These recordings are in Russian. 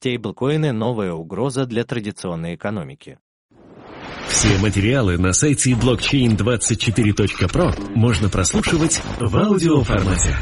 Стейблкоины – новая угроза для традиционной экономики. Все материалы на сайте blockchain24.pro можно прослушивать в аудиоформате.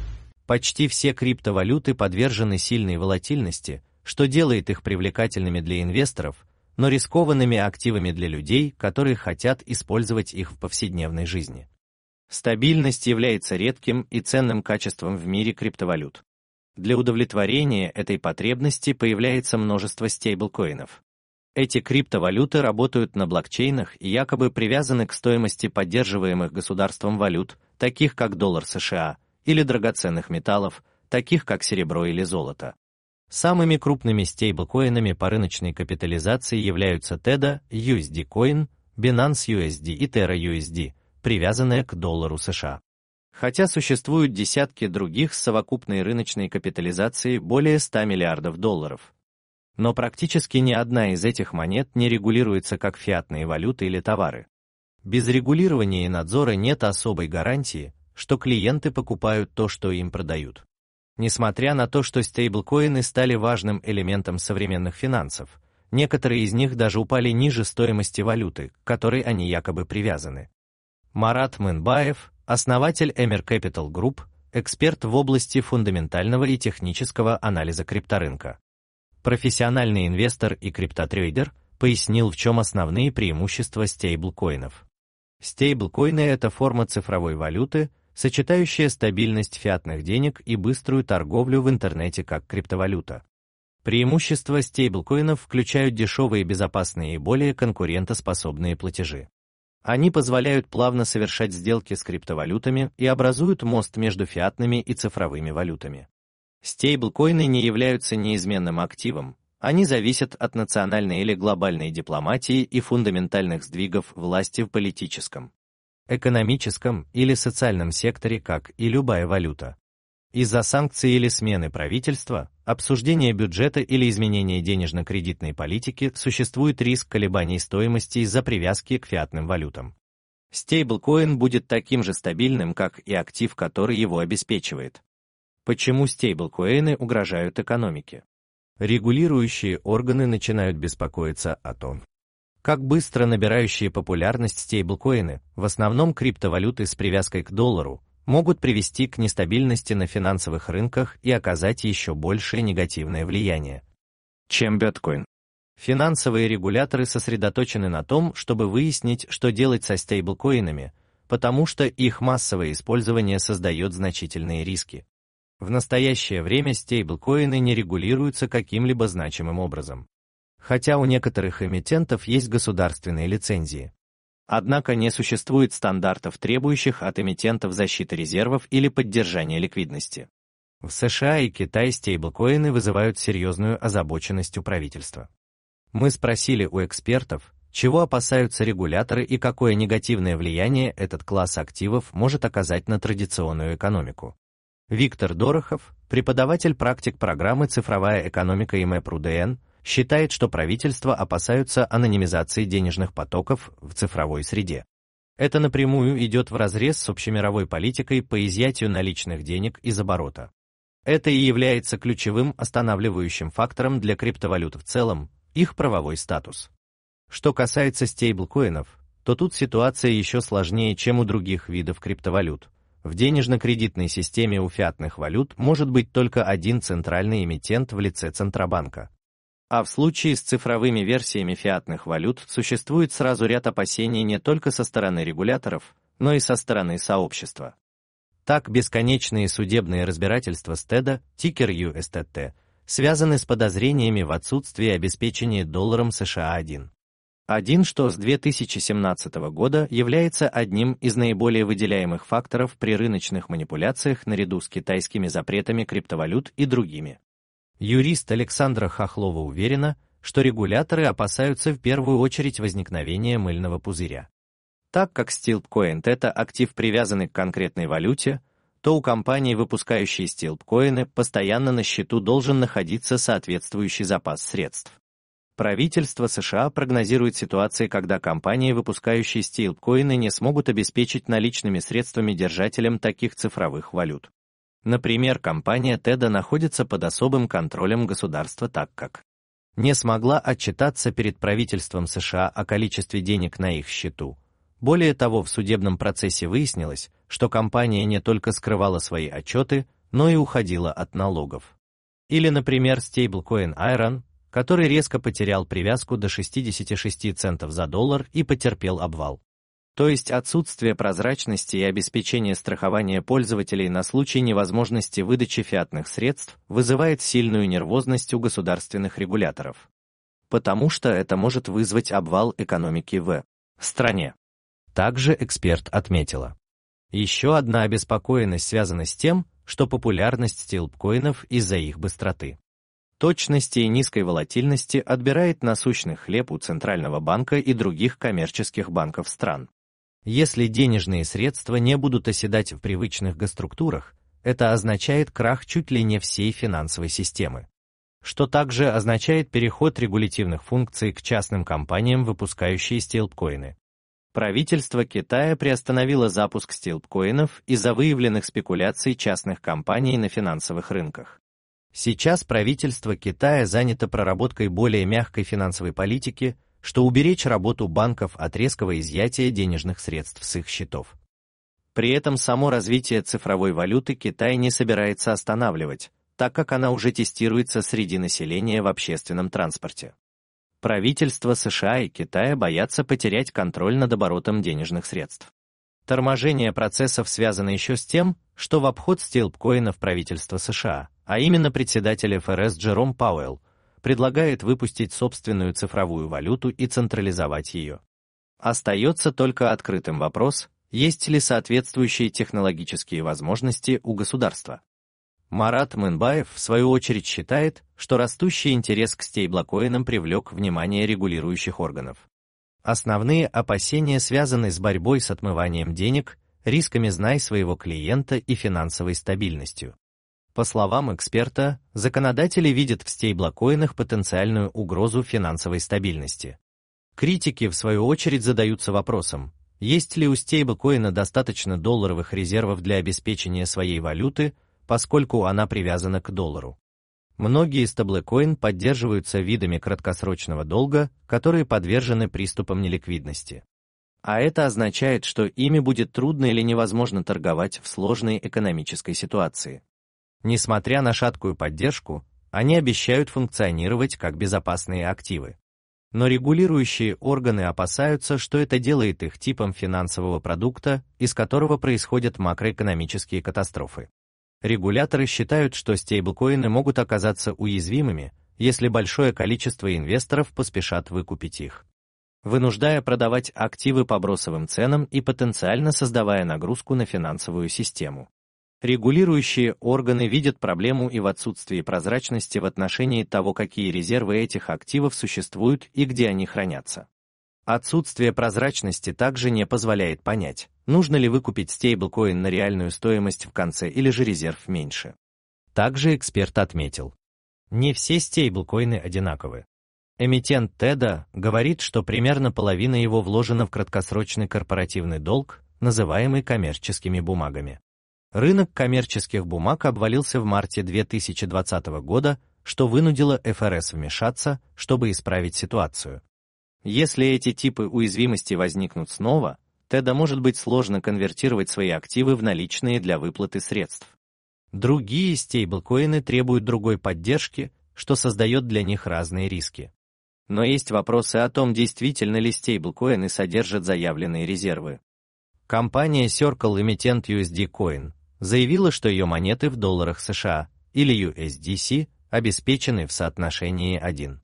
Почти все криптовалюты подвержены сильной волатильности, что делает их привлекательными для инвесторов, но рискованными активами для людей, которые хотят использовать их в повседневной жизни. Стабильность является редким и ценным качеством в мире криптовалют. Для удовлетворения этой потребности появляется множество стейблкоинов. Эти криптовалюты работают на блокчейнах и якобы привязаны к стоимости поддерживаемых государством валют, таких как доллар США, или драгоценных металлов, таких как серебро или золото. Самыми крупными стейблкоинами по рыночной капитализации являются Tether, USD Coin, Binance USD и Terra USD, привязанные к доллару США. Хотя существуют десятки других с совокупной рыночной капитализацией более 100 миллиардов долларов. Но практически ни одна из этих монет не регулируется как фиатные валюты или товары. Без регулирования и надзора нет особой гарантии, что клиенты покупают то, что им продают. Несмотря на то, что стейблкоины стали важным элементом современных финансов, некоторые из них даже упали ниже стоимости валюты, к которой они якобы привязаны. Марат Мынбаев, основатель Emir Capital Group, эксперт в области фундаментального и технического анализа крипторынка. Профессиональный инвестор и криптотрейдер, пояснил, в чем основные преимущества стейблкоинов. Стейблкоины – это форма цифровой валюты, сочетающая стабильность фиатных денег и быструю торговлю в интернете как криптовалюта. Преимущества стейблкоинов включают дешевые, безопасные и более конкурентоспособные платежи. Они позволяют плавно совершать сделки с криптовалютами и образуют мост между фиатными и цифровыми валютами. Стейблкоины не являются неизменным активом, они зависят от национальной или глобальной дипломатии и фундаментальных сдвигов власти в политическом, экономическом или социальном секторе, как и любая валюта. Из-за санкций или смены правительства, обсуждения бюджета или изменения денежно-кредитной политики существует риск колебаний стоимости из-за привязки к фиатным валютам. Стейблкоин будет таким же стабильным, как и актив, который его обеспечивает. Почему стейблкоины угрожают экономике? Регулирующие органы начинают беспокоиться о том, как быстро набирающие популярность стейблкоины, в основном криптовалюты с привязкой к доллару, могут привести к нестабильности на финансовых рынках и оказать еще большее негативное влияние, чем биткоин. Финансовые регуляторы сосредоточены на том, чтобы выяснить, что делать со стейблкоинами, потому что их массовое использование создает значительные риски. В настоящее время стейблкоины не регулируются каким-либо значимым образом. Хотя у некоторых эмитентов есть государственные лицензии. Однако не существует стандартов, требующих от эмитентов защиты резервов или поддержания ликвидности. В США и Китае стейблкоины вызывают серьезную озабоченность у правительства. Мы спросили у экспертов, чего опасаются регуляторы и какое негативное влияние этот класс активов может оказать на традиционную экономику. Виктор Дорохов, преподаватель практик программы «Цифровая экономика» ИМЭП РУДН, считает, что правительства опасаются анонимизации денежных потоков в цифровой среде. Это напрямую идет вразрез с общемировой политикой по изъятию наличных денег из оборота. Это и является ключевым останавливающим фактором для криптовалют в целом, их правовой статус. Что касается стейблкоинов, то тут ситуация еще сложнее, чем у других видов криптовалют. В денежно-кредитной системе у фиатных валют может быть только один центральный эмитент в лице Центробанка. А в случае с цифровыми версиями фиатных валют существует сразу ряд опасений не только со стороны регуляторов, но и со стороны сообщества. Так, бесконечные судебные разбирательства с Tether, тикер USTT, связаны с подозрениями в отсутствии обеспечения долларом США-1. Что с 2017 года является одним из наиболее выделяемых факторов при рыночных манипуляциях наряду с китайскими запретами криптовалют и другими. Юрист Александра Хохлова уверена, что регуляторы опасаются в первую очередь возникновения мыльного пузыря. Так как стейблкоин – это актив, привязанный к конкретной валюте, то у компаний, выпускающей стейблкоины, постоянно на счету должен находиться соответствующий запас средств. Правительство США прогнозирует ситуации, когда компании, выпускающие стейблкоины, не смогут обеспечить наличными средствами держателям таких цифровых валют. Например, компания TED находится под особым контролем государства, так как не смогла отчитаться перед правительством США о количестве денег на их счету. Более того, в судебном процессе выяснилось, что компания не только скрывала свои отчеты, но и уходила от налогов. Или, например, стейблкоин IRON, который резко потерял привязку до 66 центов за доллар и потерпел обвал. То есть отсутствие прозрачности и обеспечение страхования пользователей на случай невозможности выдачи фиатных средств вызывает сильную нервозность у государственных регуляторов. Потому что это может вызвать обвал экономики в стране. Также эксперт отметила. Еще одна обеспокоенность связана с тем, что популярность стейблкоинов из-за их быстроты, точности и низкой волатильности отбирает насущный хлеб у Центрального банка и других коммерческих банков стран. Если денежные средства не будут оседать в привычных госструктурах, это означает крах чуть ли не всей финансовой системы, что также означает переход регулятивных функций к частным компаниям, выпускающим стейблкоины. Правительство Китая приостановило запуск стейблкоинов из-за выявленных спекуляций частных компаний на финансовых рынках. Сейчас правительство Китая занято проработкой более мягкой финансовой политики, что уберечь работу банков от резкого изъятия денежных средств с их счетов. При этом само развитие цифровой валюты Китай не собирается останавливать, так как она уже тестируется среди населения в общественном транспорте. Правительства США и Китая боятся потерять контроль над оборотом денежных средств. Торможение процессов связано еще с тем, что в обход стейблкоинов правительства США, а именно председатель ФРС Джером Пауэлл, предлагает выпустить собственную цифровую валюту и централизовать ее. Остается только открытым вопрос, есть ли соответствующие технологические возможности у государства. Марат Мынбаев, в свою очередь, считает, что растущий интерес к стейблкоинам привлек внимание регулирующих органов. Основные опасения связаны с борьбой с отмыванием денег, рисками «знай своего клиента» и финансовой стабильностью. По словам эксперта, законодатели видят в стейблкоинах потенциальную угрозу финансовой стабильности. Критики, в свою очередь, задаются вопросом, есть ли у стейблкоина достаточно долларовых резервов для обеспечения своей валюты, поскольку она привязана к доллару. Многие стейблкоины поддерживаются видами краткосрочного долга, которые подвержены приступам неликвидности. А это означает, что ими будет трудно или невозможно торговать в сложной экономической ситуации. Несмотря на шаткую поддержку, они обещают функционировать как безопасные активы. Но регулирующие органы опасаются, что это делает их типом финансового продукта, из которого происходят макроэкономические катастрофы. Регуляторы считают, что стейблкоины могут оказаться уязвимыми, если большое количество инвесторов поспешат выкупить их, вынуждая продавать активы по бросовым ценам и потенциально создавая нагрузку на финансовую систему. Регулирующие органы видят проблему и в отсутствии прозрачности в отношении того, какие резервы этих активов существуют и где они хранятся. Отсутствие прозрачности также не позволяет понять, нужно ли выкупить стейблкоин на реальную стоимость в конце или же резерв меньше. Также эксперт отметил, не все стейблкоины одинаковы. Эмитент TED говорит, что примерно половина его вложена в краткосрочный корпоративный долг, называемый коммерческими бумагами. Рынок коммерческих бумаг обвалился в марте 2020 года, что вынудило ФРС вмешаться, чтобы исправить ситуацию. Если эти типы уязвимости возникнут снова, TED может быть сложно конвертировать свои активы в наличные для выплаты средств. Другие стейблкоины требуют другой поддержки, что создает для них разные риски. Но есть вопросы о том, действительно ли стейблкоины содержат заявленные резервы. Компания Circle, эмитент USD Coin, заявила, что ее монеты в долларах США, или USDC, обеспечены в соотношении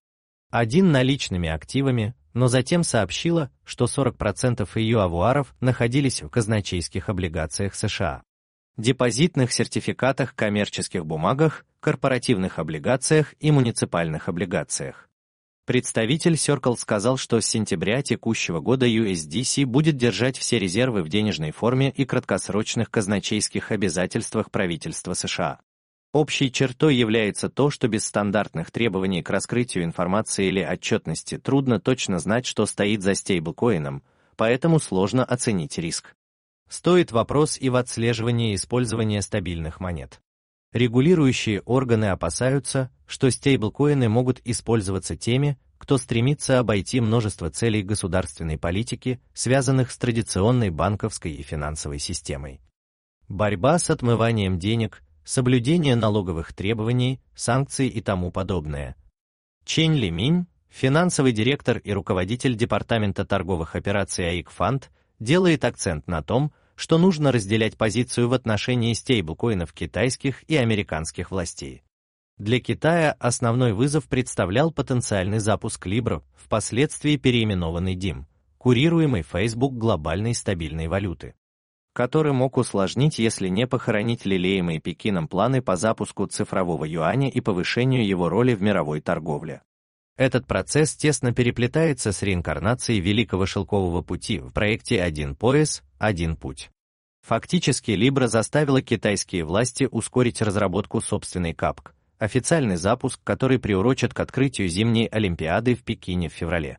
1:1 наличными активами, но затем сообщила, что 40% ее авуаров находились в казначейских облигациях США, депозитных сертификатах, коммерческих бумагах, корпоративных облигациях и муниципальных облигациях. Представитель Circle сказал, что с сентября текущего года USDC будет держать все резервы в денежной форме и краткосрочных казначейских обязательствах правительства США. Общей чертой является то, что без стандартных требований к раскрытию информации или отчетности трудно точно знать, что стоит за стейблкоином, поэтому сложно оценить риск. Стоит вопрос и в отслеживании использования стабильных монет. Регулирующие органы опасаются, что стейблкоины могут использоваться теми, кто стремится обойти множество целей государственной политики, связанных с традиционной банковской и финансовой системой. Борьба с отмыванием денег, соблюдение налоговых требований, санкций и тому подобное. Чэнь Лиминь, финансовый директор и руководитель департамента торговых операций AIC Fund, делает акцент на том, что нужно разделять позицию в отношении стейблкоинов китайских и американских властей. Для Китая основной вызов представлял потенциальный запуск Libra, впоследствии переименованный DIM, курируемый Facebook глобальной стабильной валюты, который мог усложнить, если не похоронить лелеемые Пекином планы по запуску цифрового юаня и повышению его роли в мировой торговле. Этот процесс тесно переплетается с реинкарнацией Великого Шелкового пути в проекте «Один пояс, один путь». Фактически Libra заставила китайские власти ускорить разработку собственной КАПК, официальный запуск, который приурочен к открытию зимней Олимпиады в Пекине в феврале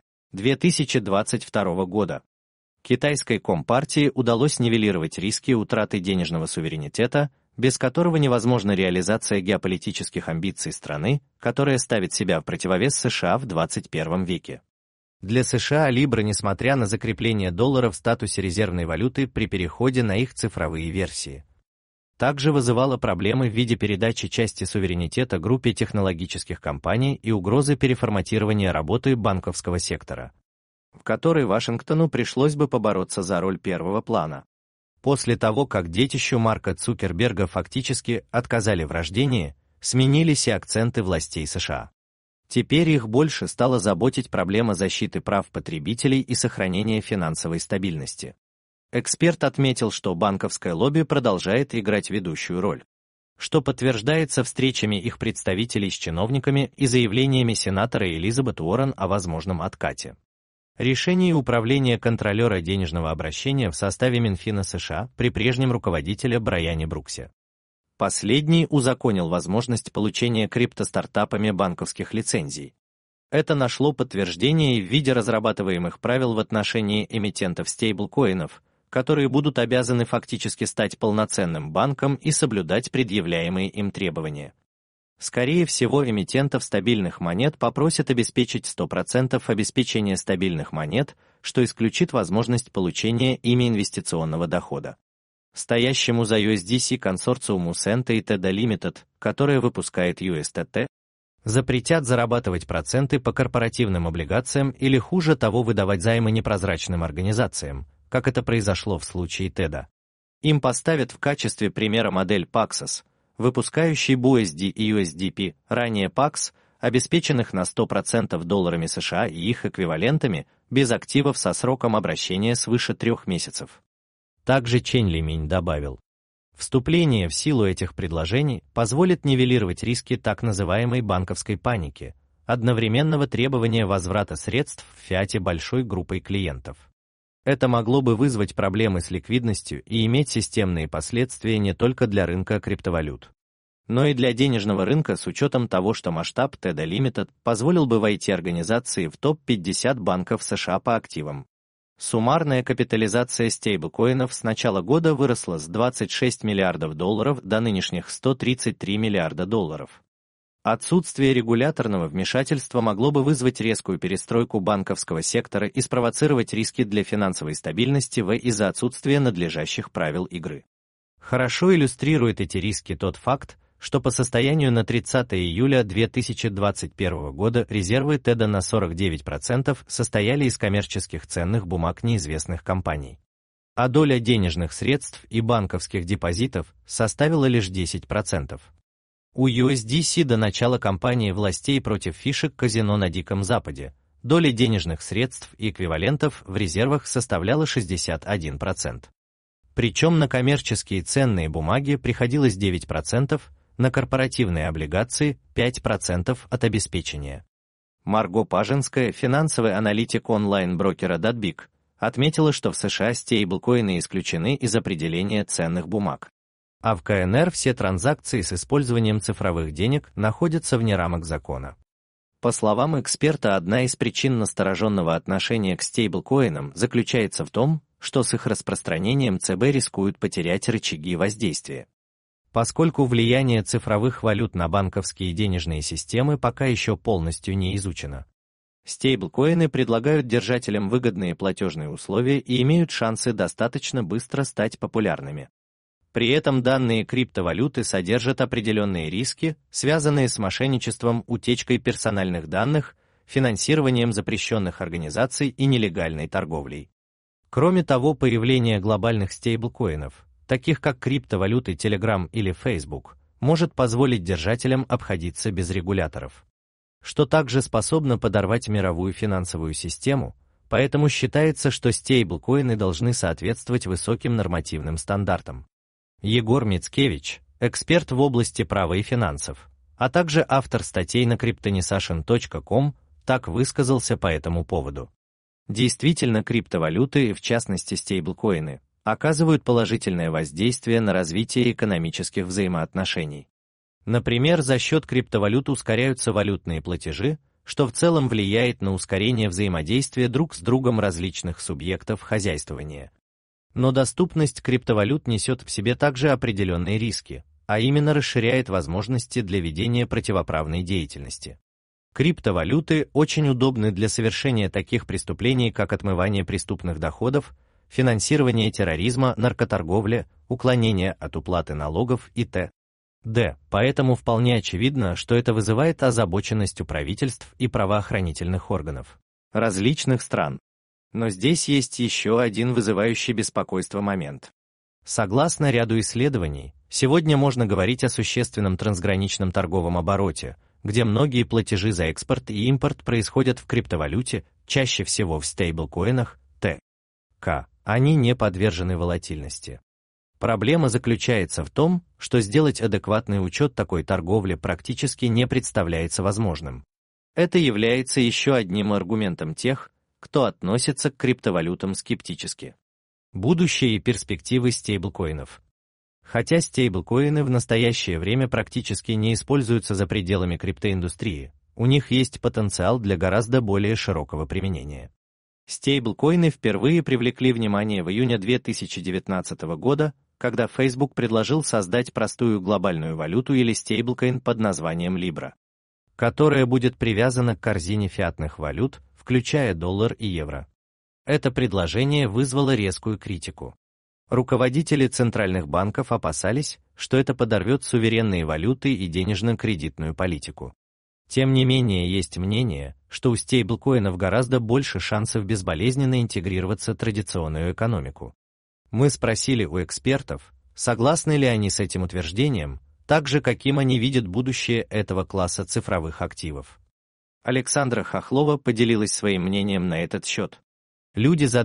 2022 года. Китайской Компартии удалось нивелировать риски утраты денежного суверенитета, без которого невозможна реализация геополитических амбиций страны, которая ставит себя в противовес США в 21 веке. Для США Libra, несмотря на закрепление доллара в статусе резервной валюты при переходе на их цифровые версии, также вызывала проблемы в виде передачи части суверенитета группе технологических компаний и угрозы переформатирования работы банковского сектора, в которой Вашингтону пришлось бы побороться за роль первого плана. После того, как детищу Марка Цукерберга фактически отказали в рождении, сменились и акценты властей США. Теперь их больше стала заботить проблема защиты прав потребителей и сохранения финансовой стабильности. Эксперт отметил, что банковское лобби продолжает играть ведущую роль, что подтверждается встречами их представителей с чиновниками и заявлениями сенатора Элизабет Уоррен о возможном откате. Решение управления контролера денежного обращения в составе Минфина США при прежнем руководителе Брайане Бруксе. Последний узаконил возможность получения криптостартапами банковских лицензий. Это нашло подтверждение в виде разрабатываемых правил в отношении эмитентов стейблкоинов, которые будут обязаны фактически стать полноценным банком и соблюдать предъявляемые им требования. Скорее всего, эмитентов стабильных монет попросят обеспечить 100% обеспечения стабильных монет, что исключит возможность получения ими инвестиционного дохода. Стоящему за USDC консорциуму Senta и Teda Limited, которая выпускает USDT, запретят зарабатывать проценты по корпоративным облигациям или, хуже того, выдавать займы непрозрачным организациям, как это произошло в случае Teda. Им поставят в качестве примера модель Paxos, выпускающий BUSD и USDP, ранее PAX, обеспеченных на 100% долларами США и их эквивалентами, без активов со сроком обращения свыше 3 месяцев. Также Чэнь Лиминь добавил, вступление в силу этих предложений позволит нивелировать риски так называемой банковской паники, одновременного требования возврата средств в фиате большой группой клиентов. Это могло бы вызвать проблемы с ликвидностью и иметь системные последствия не только для рынка криптовалют, но и для денежного рынка с учетом того, что масштаб Teda Limited позволил бы войти организации в топ-50 банков США по активам. Суммарная капитализация стейблкоинов с начала года выросла с 26 миллиардов долларов до нынешних 133 миллиарда долларов. Отсутствие регуляторного вмешательства могло бы вызвать резкую перестройку банковского сектора и спровоцировать риски для финансовой стабильности из-за отсутствия надлежащих правил игры. Хорошо иллюстрирует эти риски тот факт, что по состоянию на 30 июля 2021 года резервы Teda на 49% состояли из коммерческих ценных бумаг неизвестных компаний, а доля денежных средств и банковских депозитов составила лишь 10%. У USDC до начала кампании властей против фишек казино на Диком Западе доля денежных средств и эквивалентов в резервах составляла 61%. Причем на коммерческие ценные бумаги приходилось 9%, на корпоративные облигации 5% от обеспечения. Марго Пажинская, финансовый аналитик онлайн-брокера Datbig, отметила, что в США стейблкоины исключены из определения ценных бумаг, а в КНР все транзакции с использованием цифровых денег находятся вне рамок закона. По словам эксперта, одна из причин настороженного отношения к стейблкоинам заключается в том, что с их распространением ЦБ рискуют потерять рычаги воздействия. Поскольку влияние цифровых валют на банковские и денежные системы пока еще полностью не изучено. Стейблкоины предлагают держателям выгодные платежные условия и имеют шансы достаточно быстро стать популярными. При этом данные криптовалюты содержат определенные риски, связанные с мошенничеством, утечкой персональных данных, финансированием запрещенных организаций и нелегальной торговлей. Кроме того, появление глобальных стейблкоинов, таких как криптовалюты Telegram или Facebook, может позволить держателям обходиться без регуляторов, что также способно подорвать мировую финансовую систему, поэтому считается, что стейблкоины должны соответствовать высоким нормативным стандартам. Егор Мицкевич, эксперт в области права и финансов, а также автор статей на cryptonitsashin.com, так высказался по этому поводу. Действительно, криптовалюты, в частности стейблкоины, оказывают положительное воздействие на развитие экономических взаимоотношений. Например, за счет криптовалют ускоряются валютные платежи, что в целом влияет на ускорение взаимодействия друг с другом различных субъектов хозяйствования. Но доступность криптовалют несет в себе также определенные риски, а именно расширяет возможности для ведения противоправной деятельности. Криптовалюты очень удобны для совершения таких преступлений, как отмывание преступных доходов, финансирование терроризма, наркоторговля, уклонение от уплаты налогов и т.д. Поэтому вполне очевидно, что это вызывает озабоченность у правительств и правоохранительных органов различных стран. Но здесь есть еще один вызывающий беспокойство момент. Согласно ряду исследований, сегодня можно говорить о существенном трансграничном торговом обороте, где многие платежи за экспорт и импорт происходят в криптовалюте, чаще всего в стейблкоинах, т.к. Они не подвержены волатильности. Проблема заключается в том, что сделать адекватный учет такой торговли практически не представляется возможным. Это является еще одним аргументом тех, кто относится к криптовалютам скептически. Будущее и перспективы стейблкоинов. Хотя стейблкоины в настоящее время практически не используются за пределами криптоиндустрии, у них есть потенциал для гораздо более широкого применения. Стейблкоины впервые привлекли внимание в июне 2019 года, когда Facebook предложил создать простую глобальную валюту или стейблкоин под названием Libra, которая будет привязана к корзине фиатных валют, включая доллар и евро. Это предложение вызвало резкую критику. Руководители центральных банков опасались, что это подорвет суверенные валюты и денежно-кредитную политику. Тем не менее, есть мнение, что у стейблкоинов гораздо больше шансов безболезненно интегрироваться в традиционную экономику. Мы спросили у экспертов, согласны ли они с этим утверждением, так же, каким они видят будущее этого класса цифровых активов. Александра Хохлова поделилась своим мнением на этот счет. Люди за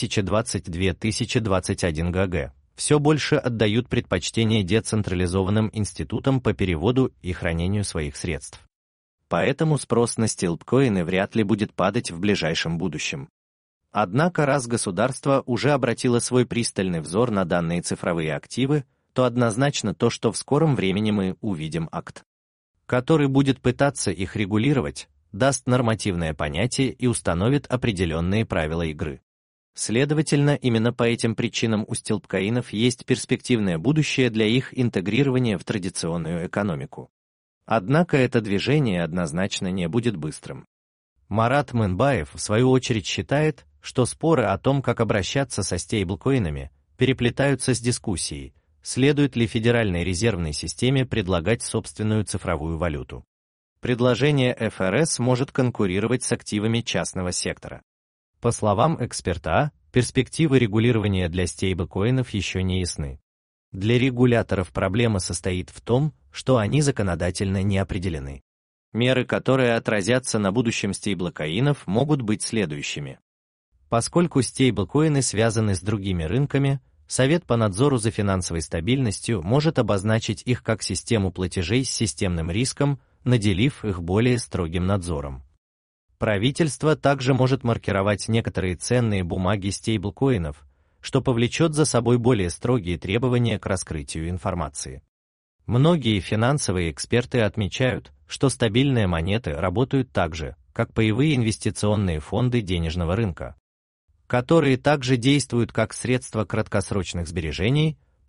2020-2021 ГГ все больше отдают предпочтение децентрализованным институтам по переводу и хранению своих средств. Поэтому спрос на стейблкоины вряд ли будет падать в ближайшем будущем. Однако, раз государство уже обратило свой пристальный взор на данные цифровые активы, то однозначно то, что в скором времени мы увидим акт, который будет пытаться их регулировать, даст нормативное понятие и установит определенные правила игры. Следовательно, именно по этим причинам у стейблкоинов есть перспективное будущее для их интегрирования в традиционную экономику. Однако это движение однозначно не будет быстрым. Марат Мынбаев, в свою очередь, считает, что споры о том, как обращаться со стейблкоинами, переплетаются с дискуссией, следует ли Федеральной резервной системе предлагать собственную цифровую валюту. Предложение ФРС может конкурировать с активами частного сектора. По словам эксперта, перспективы регулирования для стейблкоинов еще не ясны. Для регуляторов проблема состоит в том, что они законодательно не определены. Меры, которые отразятся на будущем стейблкоинов, могут быть следующими. Поскольку стейблкоины связаны с другими рынками, Совет по надзору за финансовой стабильностью может обозначить их как систему платежей с системным риском, наделив их более строгим надзором. Правительство также может маркировать некоторые ценные бумаги стейблкоинов, что повлечет за собой более строгие требования к раскрытию информации. Многие финансовые эксперты отмечают, что стабильные монеты работают так же, как паевые инвестиционные фонды денежного рынка, которые также действуют как средства краткосрочных сбережений,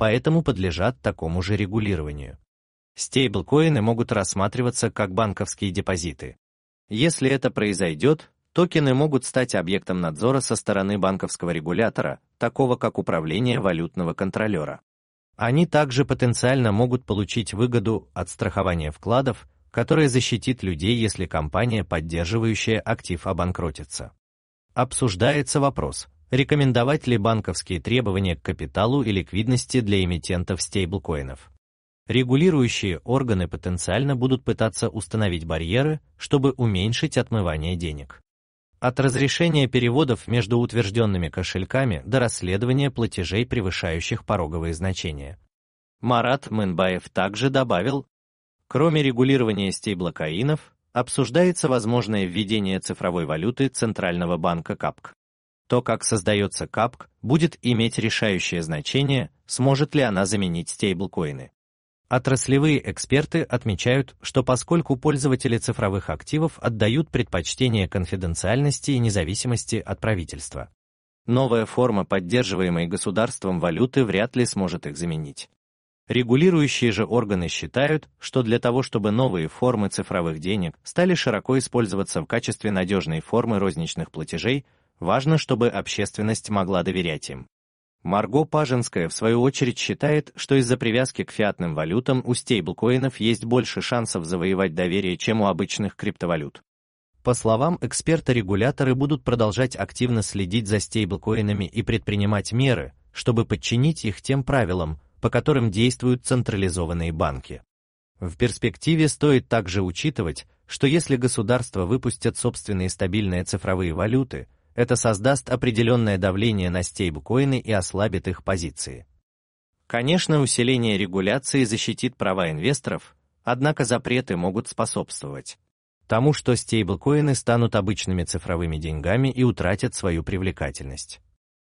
поэтому подлежат такому же регулированию. Стейблкоины могут рассматриваться как банковские депозиты. Если это произойдет, токены могут стать объектом надзора со стороны банковского регулятора, такого как управление валютного контролера. Они также потенциально могут получить выгоду от страхования вкладов, которое защитит людей, если компания, поддерживающая актив, обанкротится. Обсуждается вопрос, рекомендовать ли банковские требования к капиталу и ликвидности для эмитентов стейблкоинов. Регулирующие органы потенциально будут пытаться установить барьеры, чтобы уменьшить отмывание денег. От разрешения переводов между утвержденными кошельками до расследования платежей, превышающих пороговые значения. Марат Мынбаев также добавил, кроме регулирования стейблкоинов, обсуждается возможное введение цифровой валюты Центрального банка КАПК. То, как создается КАПК, будет иметь решающее значение, сможет ли она заменить стейблкоины. Отраслевые эксперты отмечают, что поскольку пользователи цифровых активов отдают предпочтение конфиденциальности и независимости от правительства, новая форма поддерживаемой государством валюты вряд ли сможет их заменить. Регулирующие же органы считают, что для того, чтобы новые формы цифровых денег стали широко использоваться в качестве надежной формы розничных платежей, важно, чтобы общественность могла доверять им. Марго Пажинская, в свою очередь, считает, что из-за привязки к фиатным валютам у стейблкоинов есть больше шансов завоевать доверие, чем у обычных криптовалют. По словам эксперта, регуляторы будут продолжать активно следить за стейблкоинами и предпринимать меры, чтобы подчинить их тем правилам, по которым действуют централизованные банки. В перспективе стоит также учитывать, что если государства выпустят собственные стабильные цифровые валюты, это создаст определенное давление на стейблкоины и ослабит их позиции. Конечно, усиление регуляции защитит права инвесторов, однако запреты могут способствовать тому, что стейблкоины станут обычными цифровыми деньгами и утратят свою привлекательность.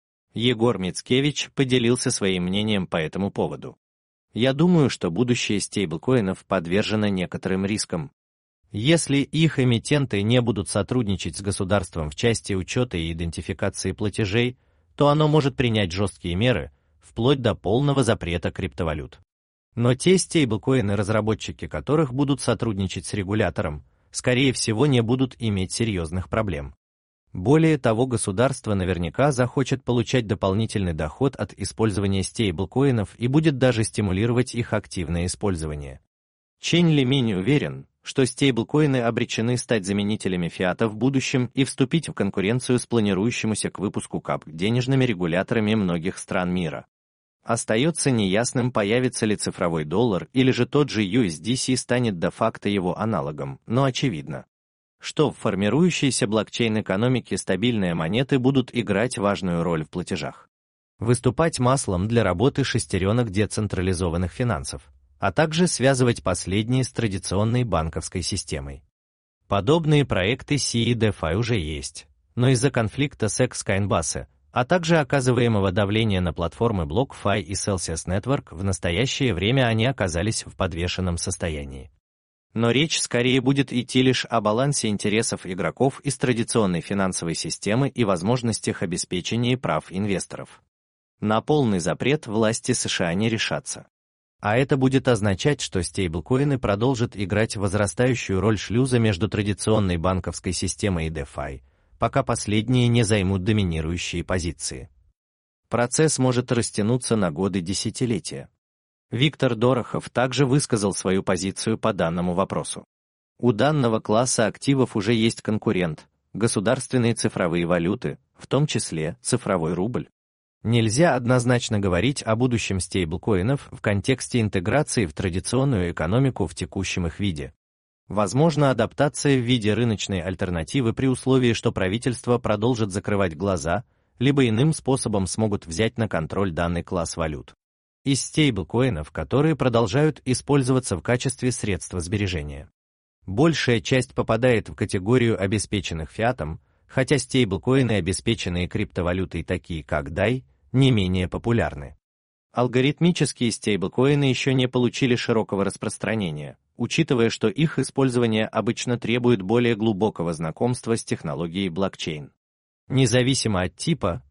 Егор Мицкевич поделился своим мнением по этому поводу. «Я думаю, что будущее стейблкоинов подвержено некоторым рискам. Если их эмитенты не будут сотрудничать с государством в части учета и идентификации платежей, то оно может принять жесткие меры, вплоть до полного запрета криптовалют. Но те стейблкоины, разработчики которых будут сотрудничать с регулятором, скорее всего, не будут иметь серьезных проблем. Более того, государство наверняка захочет получать дополнительный доход от использования стейблкоинов и будет даже стимулировать их активное использование. Чен Лиминь уверен, что стейблкоины обречены стать заменителями фиата в будущем и вступить в конкуренцию с планирующимися к выпуску КАПК денежными регуляторами многих стран мира. Остается неясным, появится ли цифровой доллар или же тот же USDC станет де-факто его аналогом, но очевидно, что в формирующейся блокчейн-экономике стабильные монеты будут играть важную роль в платежах. Выступать маслом для работы шестеренок децентрализованных финансов, а также связывать последние с традиционной банковской системой. Подобные проекты CE-DeFi уже есть, но из-за конфликта с Coinbase, а также оказываемого давления на платформы BlockFi и Celsius Network, в настоящее время они оказались в подвешенном состоянии. Но речь скорее будет идти лишь о балансе интересов игроков из традиционной финансовой системы и возможностях обеспечения прав инвесторов. На полный запрет власти США не решатся. А это будет означать, что стейблкоины продолжат играть возрастающую роль шлюза между традиционной банковской системой и DeFi, пока последние не займут доминирующие позиции. Процесс может растянуться на годы-десятилетия. Виктор Дорохов также высказал свою позицию по данному вопросу. У данного класса активов уже есть конкурент – государственные цифровые валюты, в том числе цифровой рубль. Нельзя однозначно говорить о будущем стейблкоинов в контексте интеграции в традиционную экономику в текущем их виде. Возможно, адаптация в виде рыночной альтернативы при условии, что правительство продолжит закрывать глаза, либо иным способом смогут взять на контроль данный класс валют. Из стейблкоинов, которые продолжают использоваться в качестве средства сбережения. Большая часть попадает в категорию обеспеченных фиатом, хотя стейблкоины, обеспеченные криптовалютой, такие как DAI, не менее популярны. Алгоритмические стейблкоины еще не получили широкого распространения, учитывая, что их использование обычно требует более глубокого знакомства с технологией блокчейн. Независимо от типа,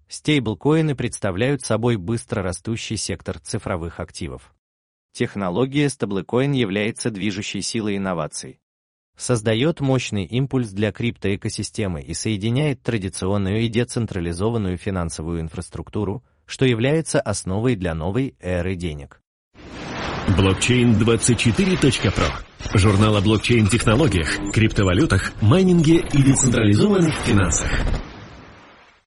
Стейблкоины представляют собой быстро растущий сектор цифровых активов. Технология стейблкоин является движущей силой инноваций. Создает мощный импульс для криптоэкосистемы и соединяет традиционную и децентрализованную финансовую инфраструктуру, что является основой для новой эры денег. Blockchain24.pro. Журнал о блокчейн-технологиях, криптовалютах, майнинге и децентрализованных финансах.